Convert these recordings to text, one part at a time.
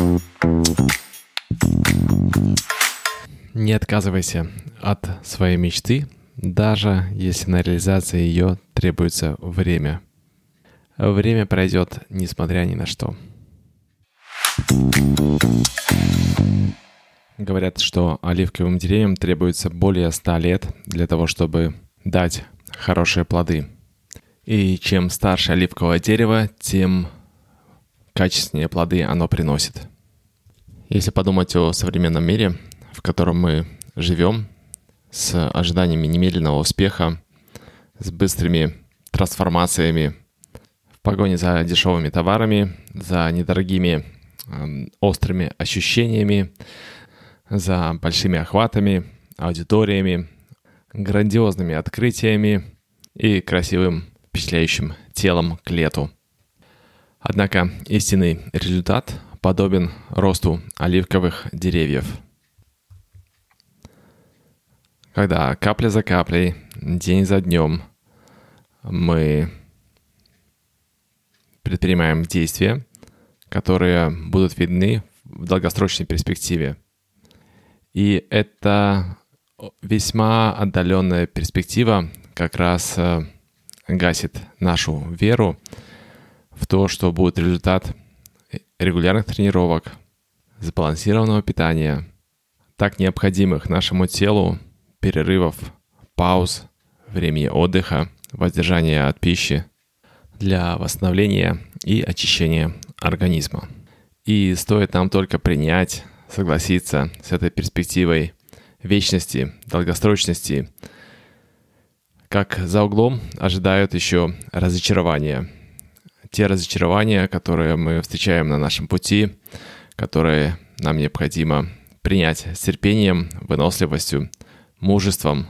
Не отказывайся от своей мечты, даже если на реализацию ее требуется время. Время пройдет, несмотря ни на что. Говорят, что оливковым деревьям требуется более 100 лет для того, чтобы дать хорошие плоды. И чем старше оливковое дерево, тем качественнее плоды оно приносит. Если подумать о современном мире, в котором мы живем, с ожиданиями немедленного успеха, с быстрыми трансформациями, в погоне за дешевыми товарами, за недорогими острыми ощущениями, за большими охватами, аудиториями, грандиозными открытиями и красивым впечатляющим телом к лету. Однако истинный результат подобен росту оливковых деревьев. Когда капля за каплей, день за днем мы предпринимаем действия, которые будут видны в долгосрочной перспективе. И это весьма отдаленная перспектива как раз гасит нашу веру в то, что будет результат регулярных тренировок, сбалансированного питания, так необходимых нашему телу, перерывов, пауз, времени отдыха, воздержания от пищи для восстановления и очищения организма. И стоит нам только принять, согласиться с этой перспективой вечности, долгосрочности, как за углом ожидают еще разочарования. Те разочарования, которые мы встречаем на нашем пути, которые нам необходимо принять с терпением, выносливостью, мужеством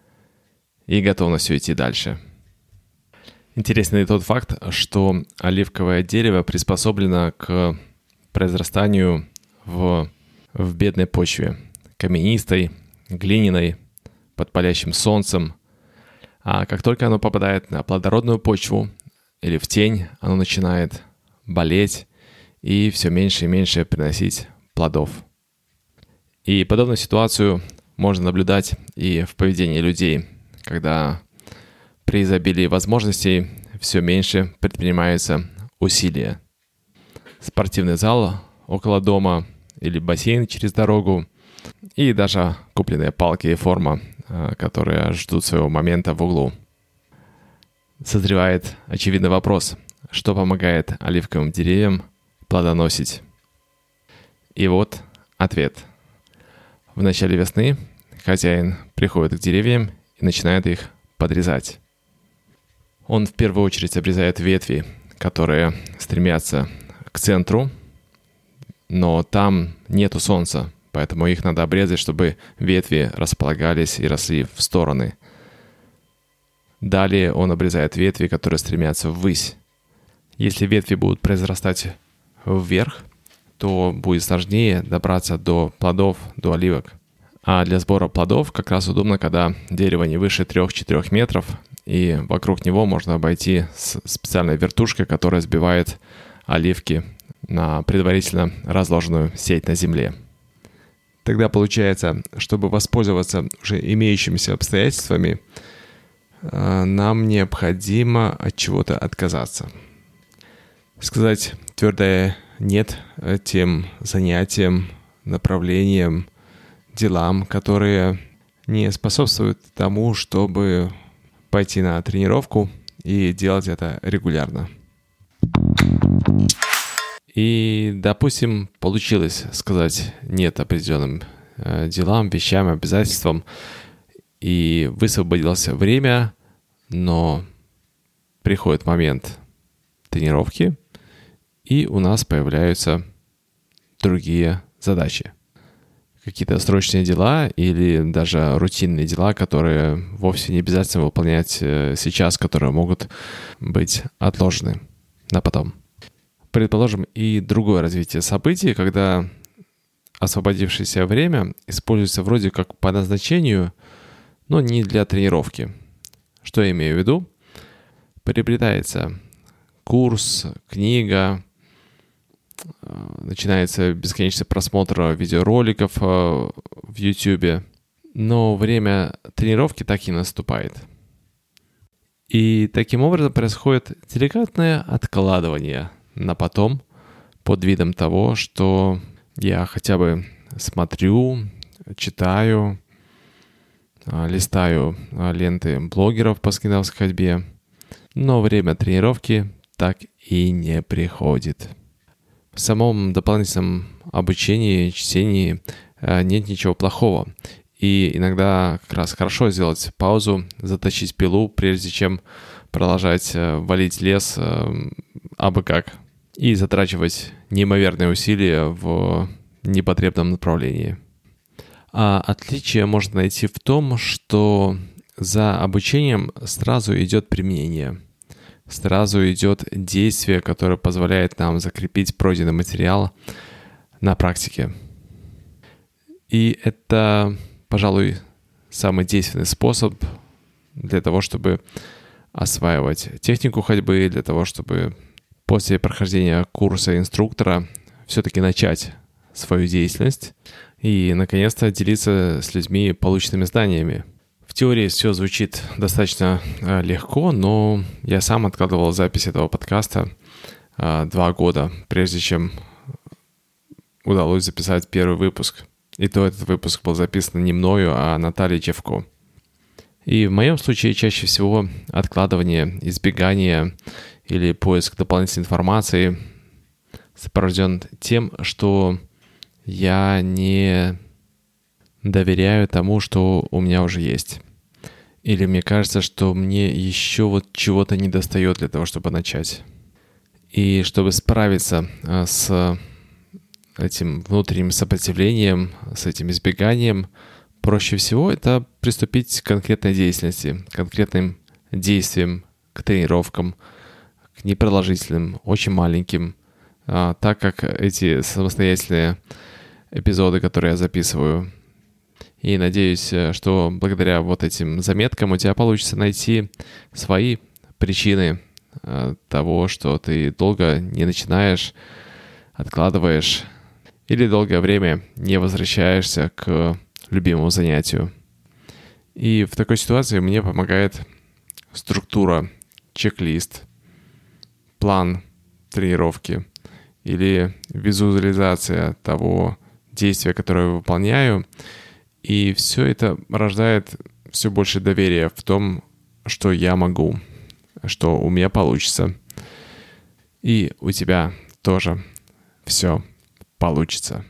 и готовностью идти дальше. Интересный тот факт, что оливковое дерево приспособлено к произрастанию в бедной почве, каменистой, глиняной, под палящим солнцем. А как только оно попадает на плодородную почву или в тень, оно начинает болеть и все меньше и меньше приносить плодов. И подобную ситуацию можно наблюдать и в поведении людей, когда при изобилии возможностей все меньше предпринимаются усилия. Спортивный зал около дома или бассейн через дорогу, и даже купленные палки и форма, которые ждут своего момента в углу. Созревает очевидный вопрос, что помогает оливковым деревьям плодоносить. И вот ответ. В начале весны хозяин приходит к деревьям и начинает их подрезать. Он в первую очередь обрезает ветви, которые стремятся к центру, но там нету солнца, поэтому их надо обрезать, чтобы ветви располагались и росли в стороны. Далее он обрезает ветви, которые стремятся ввысь. Если ветви будут произрастать вверх, то будет сложнее добраться до плодов, до оливок. А для сбора плодов как раз удобно, когда дерево не выше 3-4 метров, и вокруг него можно обойти с специальной вертушкой, которая сбивает оливки на предварительно разложенную сеть на земле. Тогда получается, чтобы воспользоваться уже имеющимися обстоятельствами, нам необходимо от чего-то отказаться. Сказать твердое «нет» тем занятиям, направлениям, делам, которые не способствуют тому, чтобы пойти на тренировку и делать это регулярно. И, допустим, получилось сказать «нет» определенным делам, вещам, обязательствам, и высвободилось время, но приходит момент тренировки, и у нас появляются другие задачи. Какие-то срочные дела или даже рутинные дела, которые вовсе не обязательно выполнять сейчас, которые могут быть отложены на потом. Предположим, и другое развитие событий, когда освободившееся время используется вроде как по назначению, но не для тренировки. Что я имею в виду? Приобретается курс, книга, начинается бесконечный просмотр видеороликов в YouTube, но время тренировки так и наступает. И таким образом происходит деликатное откладывание на потом под видом того, что я хотя бы смотрю, читаю, листаю ленты блогеров по скандинавской ходьбе, но время тренировки так и не приходит. В самом дополнительном обучении, чтении нет ничего плохого. И иногда как раз хорошо сделать паузу, заточить пилу, прежде чем продолжать валить лес абы как. И затрачивать неимоверные усилия в непотребном направлении. А отличие можно найти в том, что за обучением сразу идет применение. Сразу идет действие, которое позволяет нам закрепить пройденный материал на практике. И это, пожалуй, самый действенный способ для того, чтобы осваивать технику ходьбы, для того, чтобы после прохождения курса инструктора все-таки начать свою деятельность и, наконец-то, делиться с людьми полученными знаниями. В теории все звучит достаточно легко, но я сам откладывал запись этого подкаста 2 года, прежде чем удалось записать первый выпуск. И то этот выпуск был записан не мною, а Натальей Чевко. И в моем случае чаще всего откладывание, избегание или поиск дополнительной информации сопровожден тем, что я не доверяю тому, что у меня уже есть. Или мне кажется, что мне еще вот чего-то недостает для того, чтобы начать. И чтобы справиться с этим внутренним сопротивлением, с этим избеганием, проще всего это приступить к конкретной деятельности, к конкретным действиям, к тренировкам, к непродолжительным, очень маленьким, так как эти самостоятельные эпизоды, которые я записываю. И надеюсь, что благодаря вот этим заметкам у тебя получится найти свои причины того, что ты долго не начинаешь, откладываешь или долгое время не возвращаешься к любимому занятию. И в такой ситуации мне помогает структура, чек-лист, план тренировки или визуализация того действия, которое я выполняю. И все это рождает все больше доверия в том, что я могу, что у меня получится. И у тебя тоже все получится.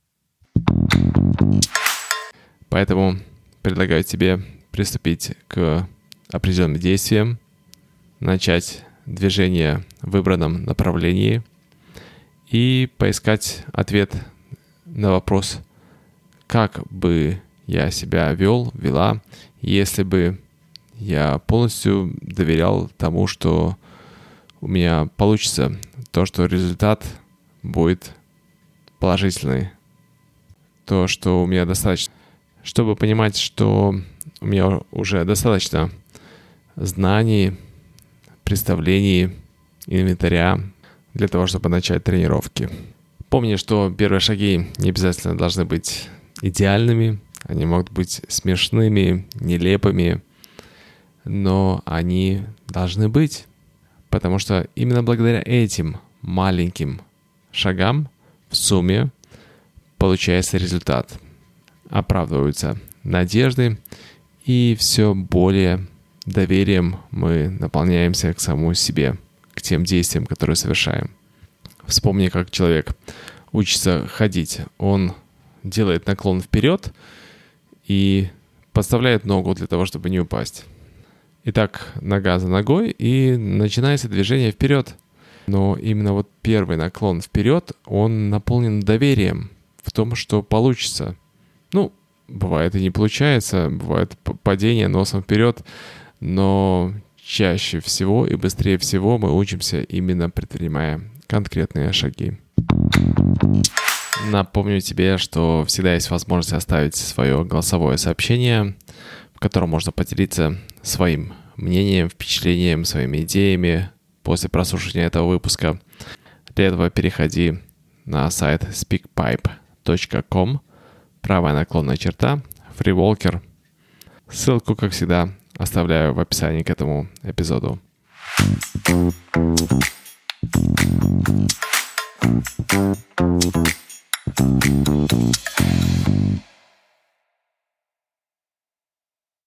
Поэтому предлагаю тебе приступить к определенным действиям, начать движение в выбранном направлении и поискать ответ на вопрос, как бы я себя вела, если бы я полностью доверял тому, что у меня получится, то, что результат будет положительный, то, что у меня достаточно. Чтобы понимать, что у меня уже достаточно знаний, представлений, инвентаря для того, чтобы начать тренировки. Помни, что первые шаги не обязательно должны быть идеальными, они могут быть смешными, нелепыми, но они должны быть, потому что именно благодаря этим маленьким шагам в сумме получается результат. Оправдываются надежды, и все более доверием мы наполняемся к самому себе, к тем действиям, которые совершаем. Вспомни, как человек учится ходить. Он делает наклон вперед и подставляет ногу для того, чтобы не упасть. Итак, нога за ногой, и начинается движение вперед. Но именно вот первый наклон вперед, он наполнен доверием в том, что получится. Ну, бывает и не получается, бывает падение носом вперед, но чаще всего и быстрее всего мы учимся именно предпринимая конкретные шаги. Напомню тебе, что всегда есть возможность оставить свое голосовое сообщение, в котором можно поделиться своим мнением, впечатлением, своими идеями после прослушивания этого выпуска. Для этого переходи на сайт speakpipe.com, правая наклонная черта, FreeWalker. Ссылку, как всегда, оставляю в описании к этому эпизоду. Thank you.